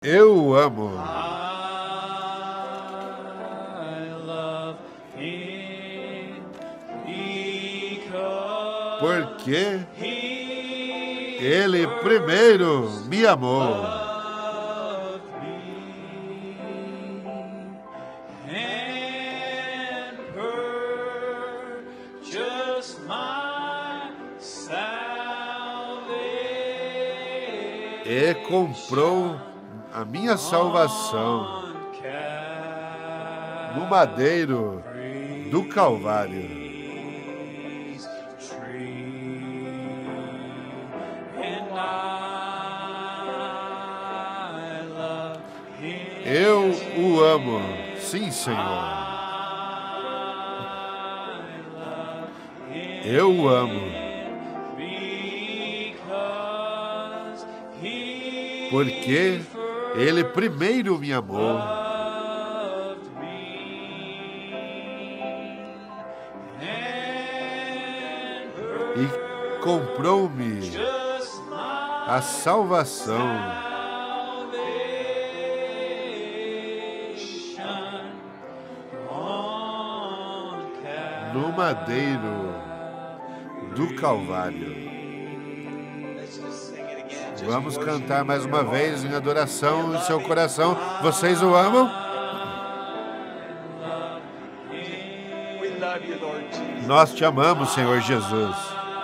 Eu o amo. Porque Ele primeiro me amou. E comprou a minha salvação no madeiro do Calvário. Eu o amo, sim, Senhor. Eu o amo. Porque Ele primeiro me amou. E comprou-me a salvação no madeiro do Calvário. Vamos cantar mais uma vez em adoração em seu coração. Vocês o amam? Nós te amamos, Senhor Jesus.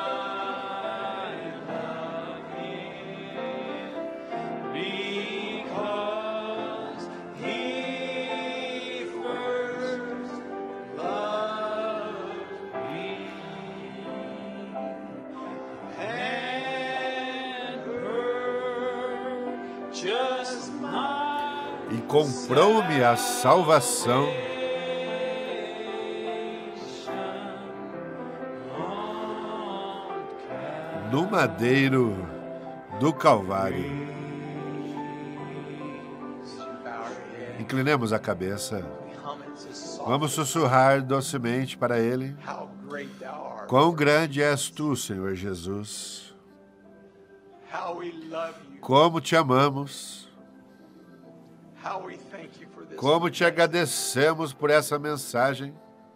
E comprou-me a salvação no madeiro do Calvário. Inclinemos a cabeça. Vamos sussurrar docemente para Ele. Quão grande és Tu, Senhor Jesus. Como te amamos. Como te agradecemos por essa mensagem.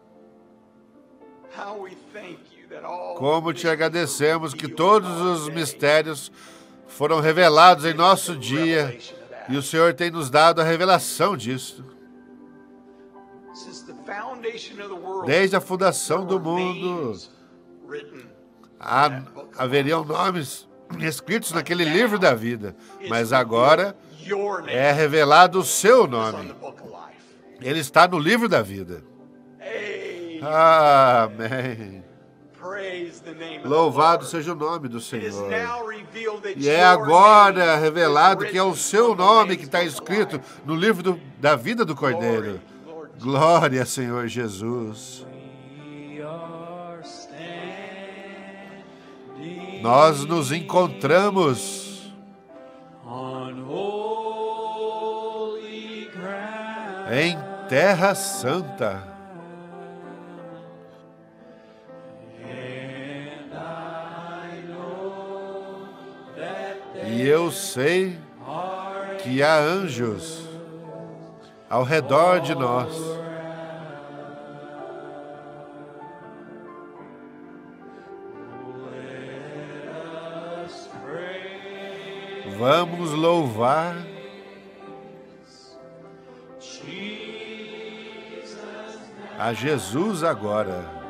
Como te agradecemos que todos os mistérios foram revelados em nosso dia e o Senhor tem nos dado a revelação disso. Desde a fundação do mundo, haveriam nomes escritos naquele livro da vida, mas agora é revelado o seu nome. Ele está no livro da vida. Amém. Louvado seja o nome do Senhor. E é agora revelado que é o seu nome que está escrito no livro da vida do Cordeiro. Glória, Senhor Jesus. Nós nos encontramos em Terra Santa. E eu sei que há anjos ao redor de nós. Vamos louvar a Jesus agora.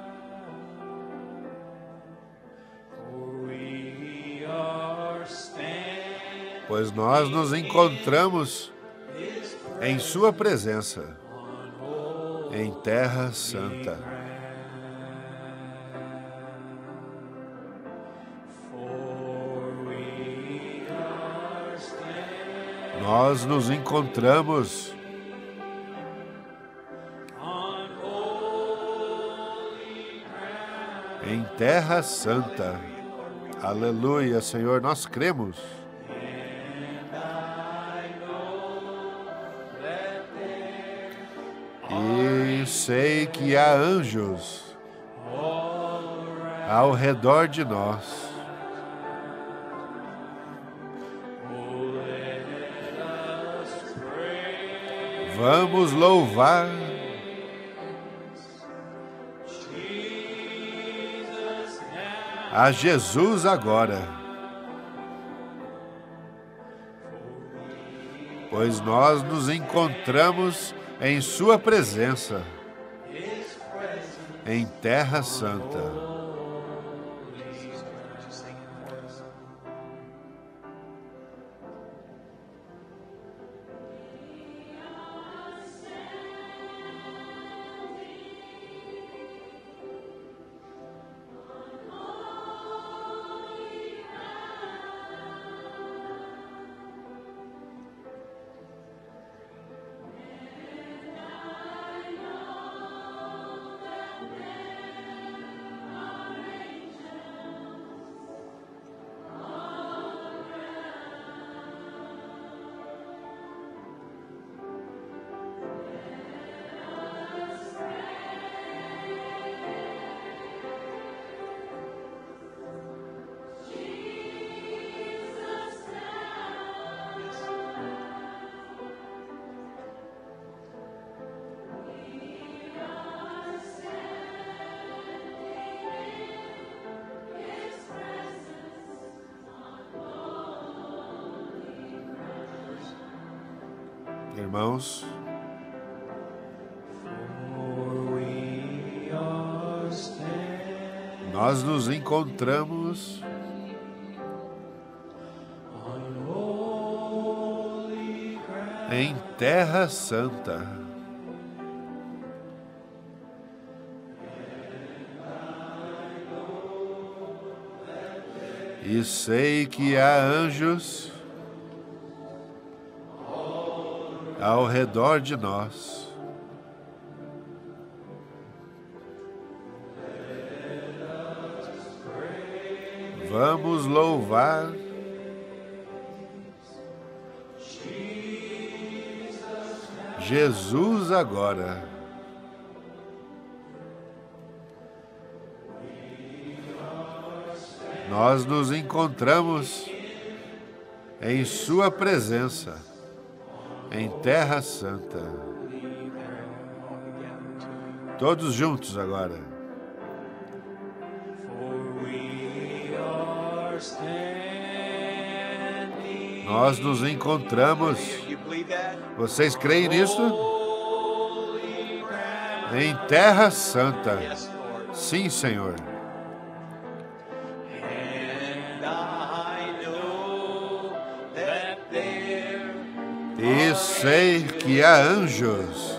Pois nós nos encontramos em Sua presença, em Terra Santa. Nós nos encontramos em Terra Santa. Aleluia, Senhor, nós cremos. E sei que há anjos ao redor de nós. Vamos louvar a Jesus agora, pois nós nos encontramos em sua presença, em Terra Santa. Irmãos, nós nos encontramos em Terra Santa. E sei que há anjos ao redor de nós. Vamos louvar Jesus agora. Nós nos encontramos em sua presença, em Terra Santa. Todos juntos agora. Nós nos encontramos. Vocês creem nisso? Em Terra Santa. Sim, Senhor. E sei que há anjos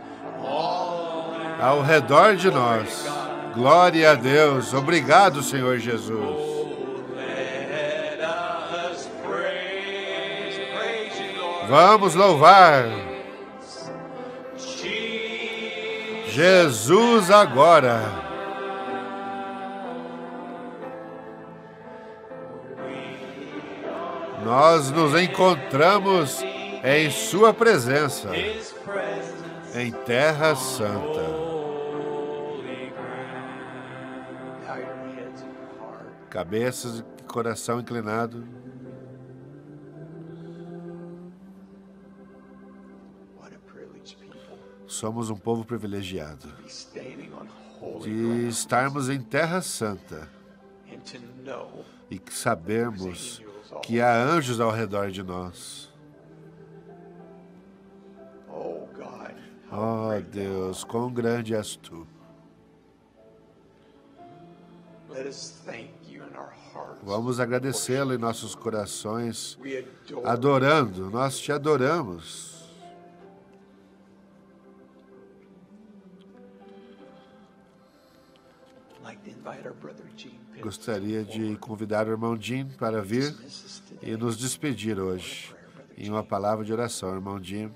ao redor de nós. Glória a Deus. Obrigado, Senhor Jesus. Vamos louvar Jesus agora. Nós nos encontramos em sua presença, em Terra Santa. Cabeças e coração inclinado. Somos um povo privilegiado de estarmos em Terra Santa e sabermos que há anjos ao redor de nós. Oh, Deus, quão grande és Tu. Vamos agradecê-lo em nossos corações, adorando, nós Te adoramos. Gostaria de convidar o irmão Jim para vir e nos despedir hoje em uma palavra de oração. Irmão Jim.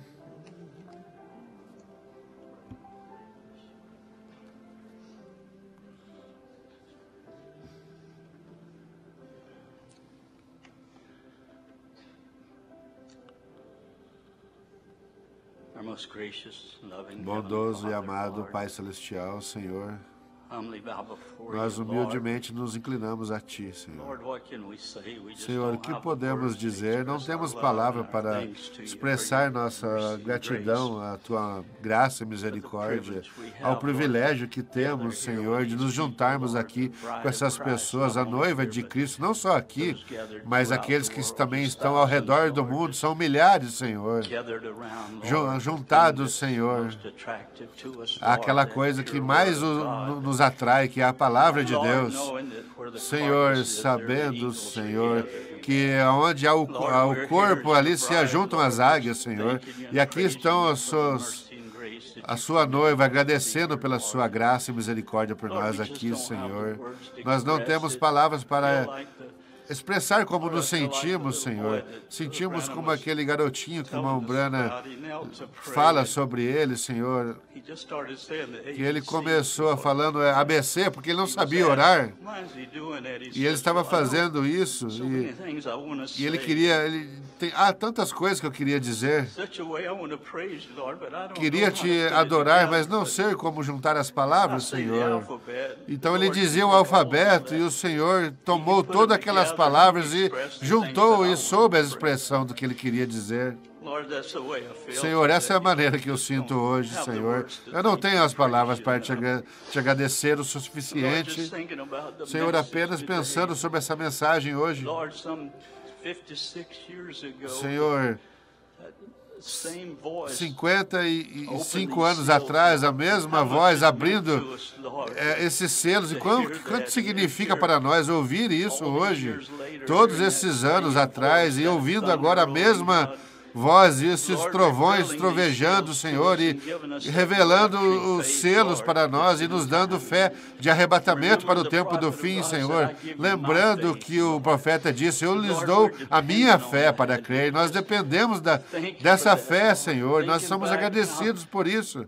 Bondoso e amado Pai Celestial, Senhor, Nós humildemente nos inclinamos a Ti, Senhor. Senhor, o que podemos dizer? Não temos palavra para expressar nossa gratidão à Tua graça e misericórdia, ao privilégio que temos, Senhor, de nos juntarmos aqui com essas pessoas, a noiva de Cristo, não só aqui, mas aqueles que também estão ao redor do mundo, são milhares, Senhor, juntados, Senhor, aquela coisa que mais nos atrai, que é a palavra de Deus. Senhor, sabendo, Senhor, que onde há o corpo, ali se ajuntam as águias, Senhor, e aqui estão a sua noiva, agradecendo pela sua graça e misericórdia por nós aqui, Senhor. Nós não temos palavras para expressar como nos sentimos, Senhor. Sentimos como aquele garotinho que o irmão Branham fala sobre ele, Senhor, que ele começou falando ABC porque ele não sabia orar. E ele estava fazendo isso e ele queria... há tantas coisas que eu queria dizer. Queria te adorar, mas não sei como juntar as palavras, Senhor. Então ele dizia o alfabeto e o Senhor tomou todas aquelas palavras e juntou e soube a expressão do que ele queria dizer. Senhor, essa é a maneira que eu sinto hoje, Senhor. Eu não tenho as palavras para te agradecer o suficiente. Senhor, apenas pensando sobre essa mensagem hoje. Senhor, 55 anos atrás, a mesma voz abrindo esses selos. E quanto significa para nós ouvir isso hoje, todos esses anos atrás, e ouvindo agora a mesma voz e esses trovões trovejando, Senhor, e revelando os selos para nós e nos dando fé de arrebatamento para o tempo do fim, Senhor. Lembrando que o profeta disse, eu lhes dou a minha fé para crer. Nós dependemos dessa fé, Senhor. Nós somos agradecidos por isso.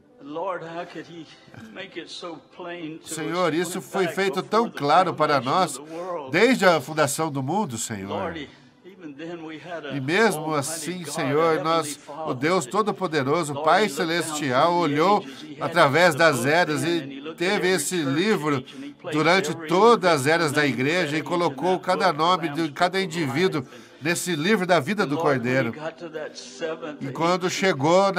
Senhor, isso foi feito tão claro para nós desde a fundação do mundo, Senhor. E mesmo assim, Senhor, o Deus Todo-Poderoso, Pai Celestial, olhou através das eras e teve esse livro durante todas as eras da igreja e colocou cada nome de cada indivíduo nesse livro da vida do Cordeiro. E quando chegou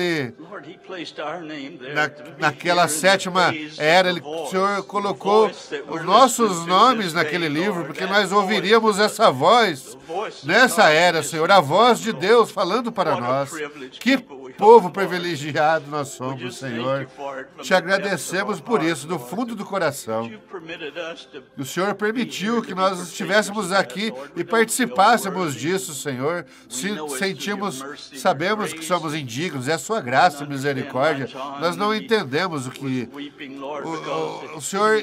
naquela sétima era, o Senhor colocou os nossos nomes naquele livro, porque nós ouviríamos essa voz nessa era, Senhor, a voz de Deus falando para nós. Que povo privilegiado nós somos, Senhor. Te agradecemos por isso, do fundo do coração. O Senhor permitiu que nós estivéssemos aqui e participássemos disso, Senhor. Sabemos que somos indignos, é a sua graça e misericórdia. Nós não entendemos o que... O Senhor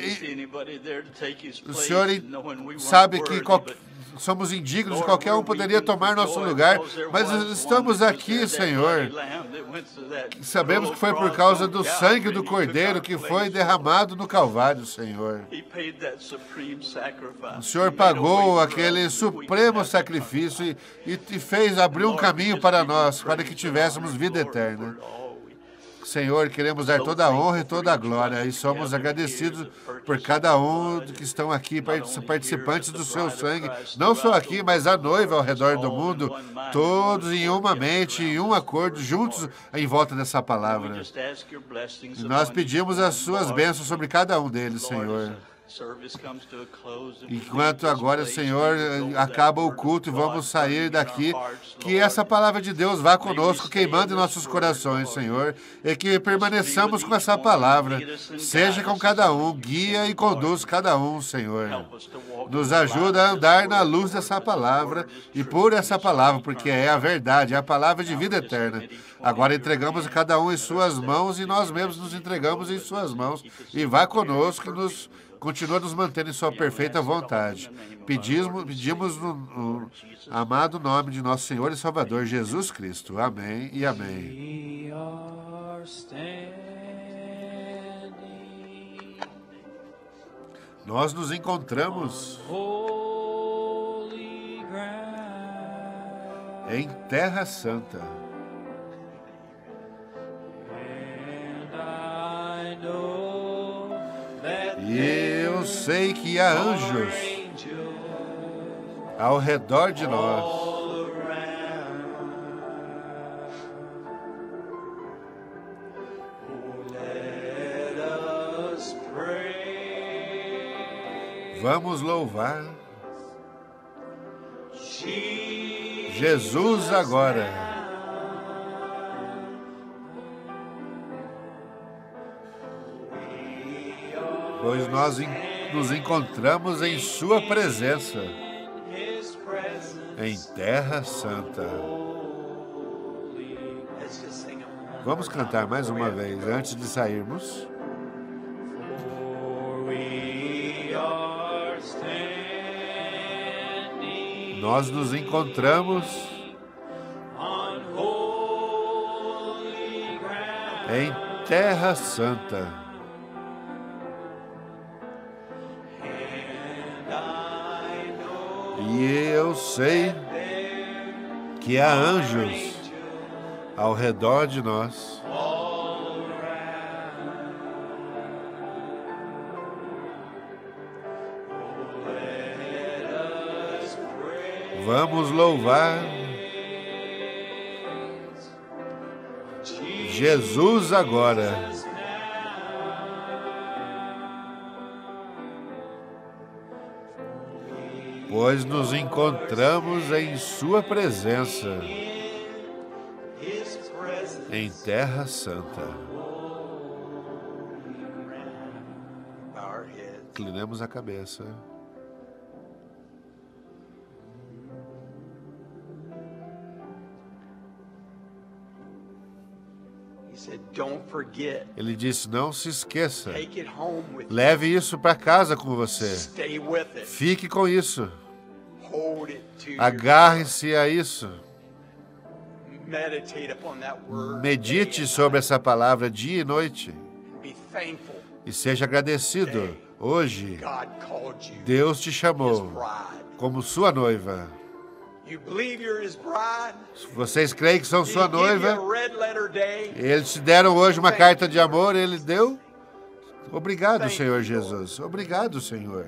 sabe que somos indignos e qualquer um poderia tomar nosso lugar, mas estamos aqui, Senhor. Sabemos que foi por causa do sangue do Cordeiro que foi derramado no Calvário, Senhor. O Senhor pagou aquele supremo sacrifício e abriu um caminho para nós, para que tivéssemos vida eterna. Senhor, queremos dar toda a honra e toda a glória e somos agradecidos por cada um que estão aqui, participantes do seu sangue, não só aqui, mas a noiva ao redor do mundo, todos em uma mente, em um acordo, juntos em volta dessa palavra. E nós pedimos as suas bênçãos sobre cada um deles, Senhor. Enquanto agora, Senhor, acaba o culto e vamos sair daqui, que essa palavra de Deus vá conosco, queimando em nossos corações, Senhor, e que permaneçamos com essa palavra. Seja com cada um, guia e conduz cada um, Senhor. Nos ajuda a andar na luz dessa palavra e por essa palavra, porque é a verdade, é a palavra de vida eterna. Agora entregamos cada um em suas mãos e nós mesmos nos entregamos em suas mãos. E vá conosco e continua nos mantendo em sua perfeita vontade. Pedimos no amado nome de nosso Senhor e Salvador Jesus Cristo. Amém e amém. Nós nos encontramos em Terra Santa. E eu sei que há anjos ao redor de nós. Vamos louvar Jesus agora. Pois nós nos encontramos em sua presença, em Terra Santa. Vamos cantar mais uma vez antes de sairmos. Nós nos encontramos em Terra Santa. E eu sei que há anjos ao redor de nós. Vamos louvar Jesus agora. Pois nos encontramos em sua presença, em Terra Santa. Inclinemos a cabeça. Ele disse, não se esqueça. Leve isso para casa com você. Fique com isso. Agarre-se a isso. Medite sobre essa palavra dia e noite. E seja agradecido. Hoje, Deus te chamou como sua noiva. Vocês creem que são sua noiva? Eles te deram hoje uma carta de amor, ele deu? Obrigado, Senhor Jesus. Obrigado, Senhor.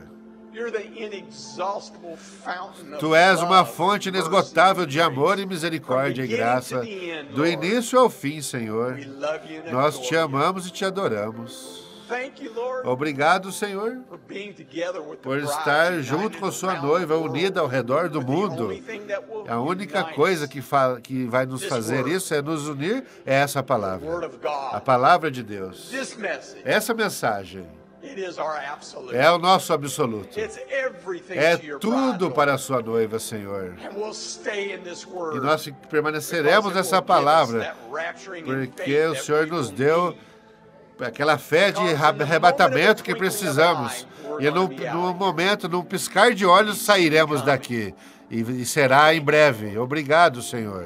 Tu és uma fonte inesgotável de amor e misericórdia e graça, do início ao fim, Senhor. Nós te amamos e te adoramos. Obrigado, Senhor, por estar junto com sua noiva, unida ao redor do mundo. A única coisa que vai nos fazer isso é nos unir, é essa palavra. A palavra de Deus. Essa mensagem é o nosso absoluto. É tudo para a sua noiva, Senhor. E nós permaneceremos nessa palavra, porque o Senhor nos deu aquela fé de arrebatamento que precisamos. E num momento, num piscar de olhos, sairemos daqui. E será em breve. Obrigado, Senhor.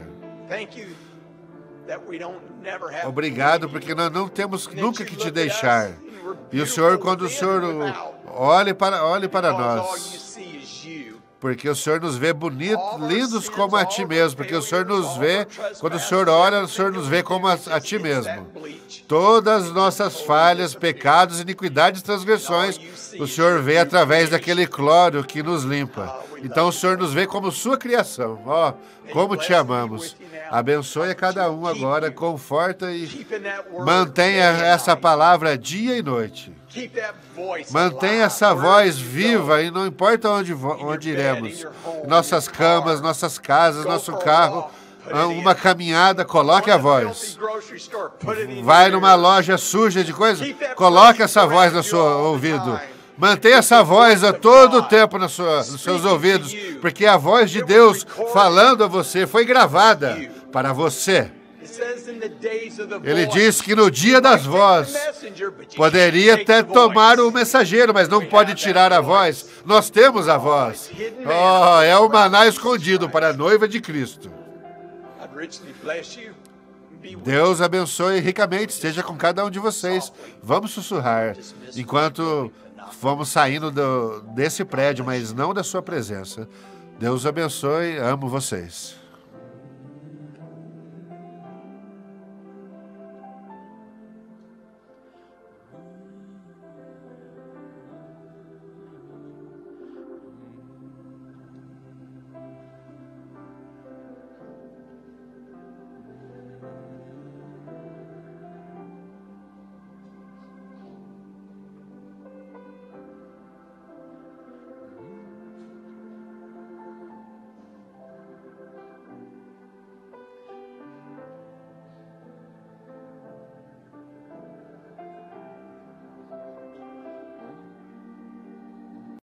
Obrigado, porque nós não temos nunca que te deixar. E o Senhor, quando o Senhor olhe para nós, porque o Senhor nos vê bonitos, lindos como a Ti mesmo, porque o Senhor nos vê, quando o Senhor olha, o Senhor nos vê como a Ti mesmo. Todas as nossas falhas, pecados, iniquidades e transgressões, o Senhor vê através daquele cloro que nos limpa. Então o Senhor nos vê como sua criação. Ó, como te amamos. Abençoe a cada um agora, conforta e mantenha essa palavra dia e noite. Mantenha essa voz viva e não importa onde iremos. Nossas camas, nossas casas, nosso carro, uma caminhada, coloque a voz. Vai numa loja suja de coisa, coloque essa voz no seu ouvido. Mantenha essa voz a todo o tempo nos seus ouvidos, porque a voz de Deus falando a você foi gravada para você. Ele diz que no dia das vozes poderia até tomar o mensageiro, mas não pode tirar a voz. Nós temos a voz. Oh, é o maná escondido para a noiva de Cristo. Deus abençoe ricamente, esteja com cada um de vocês. Vamos sussurrar enquanto vamos saindo desse prédio, mas não da sua presença. Deus abençoe, amo vocês.